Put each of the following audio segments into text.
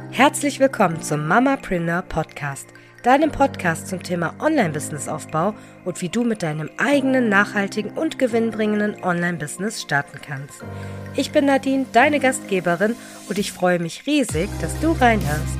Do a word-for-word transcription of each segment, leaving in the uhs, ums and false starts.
Herzlich willkommen zum Mamapreneur Podcast, deinem Podcast zum Thema Online-Business-Aufbau und wie du mit deinem eigenen, nachhaltigen und gewinnbringenden Online-Business starten kannst. Ich bin Nadine, deine Gastgeberin, und ich freue mich riesig, dass du reinhörst.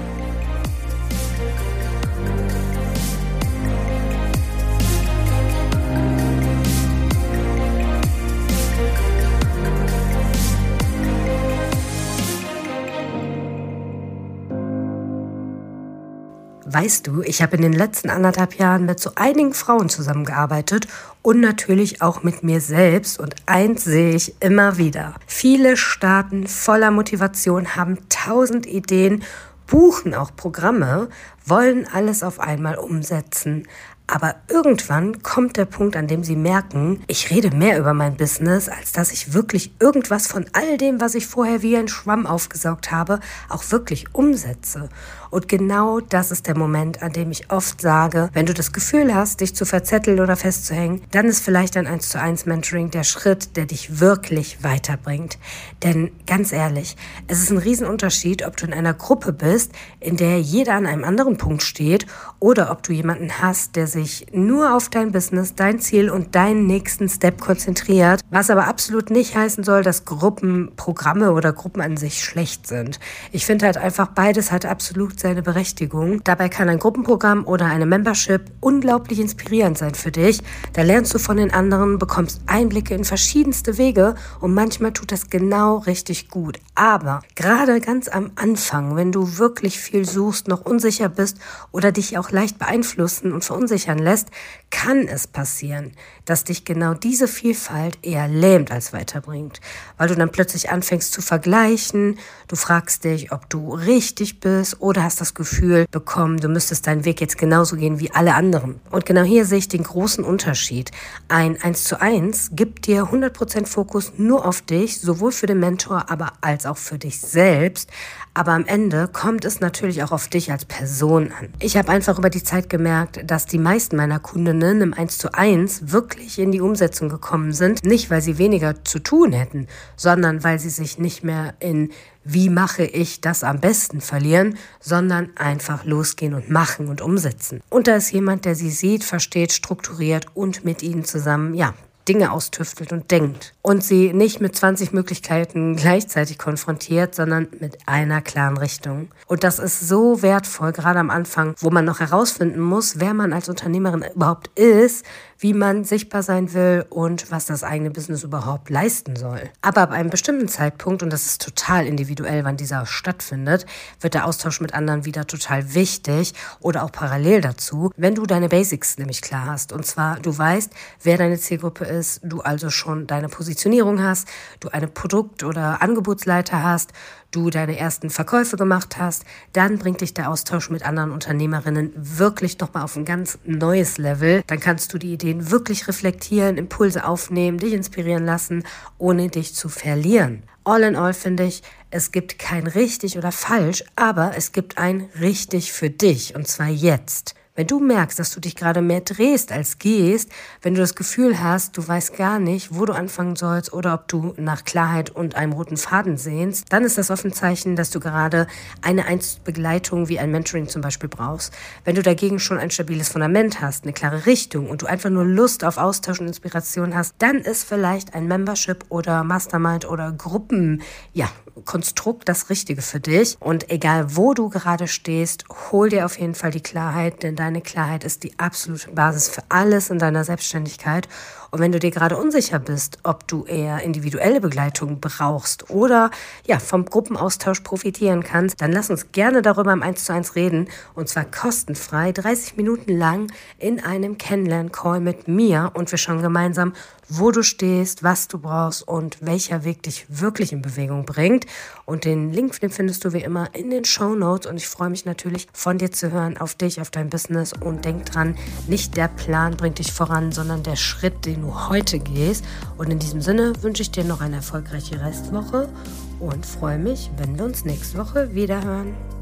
Weißt du, ich habe in den letzten anderthalb Jahren mit so einigen Frauen zusammengearbeitet und natürlich auch mit mir selbst, und eins sehe ich immer wieder. Viele starten voller Motivation, haben tausend Ideen, buchen auch Programme, wollen alles auf einmal umsetzen. Aber irgendwann kommt der Punkt, an dem sie merken, ich rede mehr über mein Business, als dass ich wirklich irgendwas von all dem, was ich vorher wie ein Schwamm aufgesaugt habe, auch wirklich umsetze. Und genau das ist der Moment, an dem ich oft sage, wenn du das Gefühl hast, dich zu verzetteln oder festzuhängen, dann ist vielleicht ein eins zu eins Mentoring der Schritt, der dich wirklich weiterbringt. Denn ganz ehrlich, es ist ein Riesenunterschied, ob du in einer Gruppe bist, in der jeder an einem anderen Punkt steht, oder ob du jemanden hast, der sich nur auf dein Business, dein Ziel und deinen nächsten Step konzentriert, was aber absolut nicht heißen soll, dass Gruppenprogramme oder Gruppen an sich schlecht sind. Ich finde halt einfach, beides hat absolut seine Berechtigung. Dabei kann ein Gruppenprogramm oder eine Membership unglaublich inspirierend sein für dich. Da lernst du von den anderen, bekommst Einblicke in verschiedenste Wege und manchmal tut das genau richtig gut. Aber gerade ganz am Anfang, wenn du wirklich viel suchst, noch unsicher bist oder dich auch leicht beeinflussen und verunsichern lässt, kann es passieren, dass dich genau diese Vielfalt eher lähmt als weiterbringt, weil du dann plötzlich anfängst zu vergleichen, du fragst dich, ob du richtig bist oder hast das Gefühl bekommen, du müsstest deinen Weg jetzt genauso gehen wie alle anderen. Und genau hier sehe ich den großen Unterschied. Ein eins zu eins gibt dir hundert Prozent Fokus nur auf dich, sowohl für den Mentor, aber als auch für dich selbst. Aber am Ende kommt es natürlich auch auf dich als Person an. Ich habe einfach über die Zeit gemerkt, dass die meisten meiner Kundinnen im eins zu eins wirklich in die Umsetzung gekommen sind. Nicht, weil sie weniger zu tun hätten, sondern weil sie sich nicht mehr in wie mache ich das am besten verlieren, sondern einfach losgehen und machen und umsetzen. Und da ist jemand, der sie sieht, versteht, strukturiert und mit ihnen zusammen, ja, Dinge austüftelt und denkt. Und sie nicht mit zwanzig Möglichkeiten gleichzeitig konfrontiert, sondern mit einer klaren Richtung. Und das ist so wertvoll, gerade am Anfang, wo man noch herausfinden muss, wer man als Unternehmerin überhaupt ist, wie man sichtbar sein will und was das eigene Business überhaupt leisten soll. Aber ab einem bestimmten Zeitpunkt, und das ist total individuell, wann dieser stattfindet, wird der Austausch mit anderen wieder total wichtig oder auch parallel dazu, wenn du deine Basics nämlich klar hast. Und zwar, du weißt, wer deine Zielgruppe ist, du also schon deine Positionierung hast, du eine Produkt- oder Angebotsleiter hast, du deine ersten Verkäufe gemacht hast, dann bringt dich der Austausch mit anderen Unternehmerinnen wirklich nochmal auf ein ganz neues Level. Dann kannst du die Ideen wirklich reflektieren, Impulse aufnehmen, dich inspirieren lassen, ohne dich zu verlieren. All in all finde ich, es gibt kein richtig oder falsch, aber es gibt ein richtig für dich, und zwar jetzt. Wenn du merkst, dass du dich gerade mehr drehst als gehst, wenn du das Gefühl hast, du weißt gar nicht, wo du anfangen sollst oder ob du nach Klarheit und einem roten Faden sehnst, dann ist das oft ein Zeichen, dass du gerade eine Einzelbegleitung wie ein Mentoring zum Beispiel brauchst. Wenn du dagegen schon ein stabiles Fundament hast, eine klare Richtung und du einfach nur Lust auf Austausch und Inspiration hast, dann ist vielleicht ein Membership oder Mastermind oder Gruppen, ja, Konstrukt das Richtige für dich. Und egal, wo du gerade stehst, hol dir auf jeden Fall die Klarheit, denn deine Klarheit ist die absolute Basis für alles in deiner Selbstständigkeit. Und wenn du dir gerade unsicher bist, ob du eher individuelle Begleitung brauchst oder ja vom Gruppenaustausch profitieren kannst, dann lass uns gerne darüber im eins zu eins reden, und zwar kostenfrei, dreißig Minuten lang in einem Kennenlern-Call mit mir, und wir schauen gemeinsam, wo du stehst, was du brauchst und welcher Weg dich wirklich in Bewegung bringt. Und den Link, den findest du wie immer in den Shownotes, und ich freue mich natürlich von dir zu hören, auf dich, auf dein Business, und denk dran, nicht der Plan bringt dich voran, sondern der Schritt, den du heute gehst. Und in diesem Sinne wünsche ich dir noch eine erfolgreiche Restwoche und freue mich, wenn wir uns nächste Woche wiederhören.